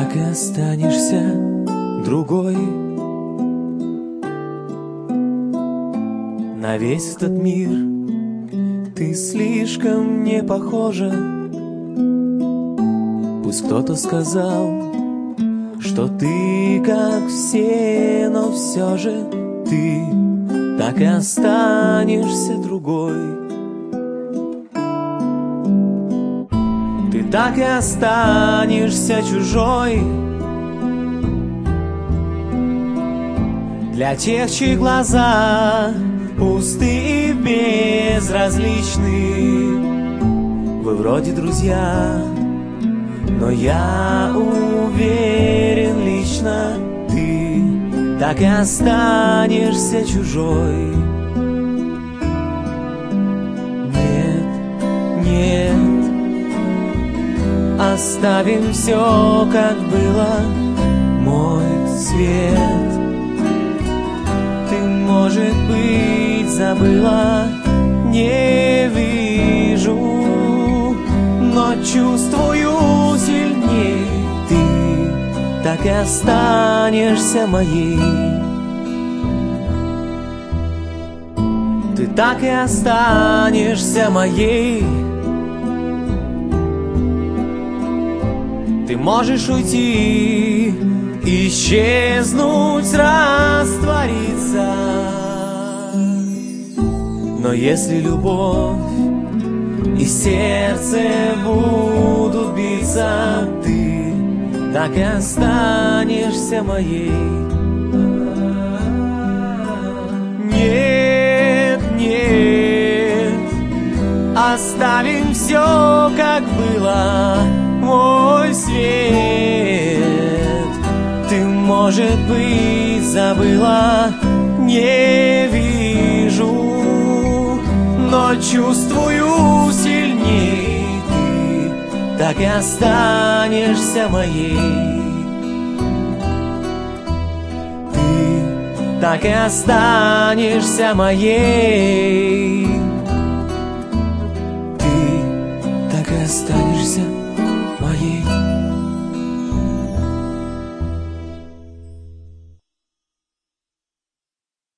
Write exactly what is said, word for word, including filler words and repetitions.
так и останешься другой. На весь этот мир ты слишком не похожа. Пусть кто-то сказал, что ты как все, но все же ты так и останешься другой. Ты так и останешься чужой для тех, чьи глаза пусты и безразличны. Вы вроде друзья, но я уверен лично, ты так и останешься чужой. Нет, нет, оставим все, как было, мой свет. Ты, может быть, забыла, не вижу, но чувствую сильней. Ты так и останешься моей. Ты так и останешься моей. Ты можешь уйти, исчезнуть, раствориться, но если любовь и сердце будут биться, ты так и останешься моей. Нет, нет, оставим все, как было, мой свет. Ты, может быть, забыла, не вижу, но чувствую сильней. Ты так и останешься моей. Ты так и останешься моей. Ты так и останешься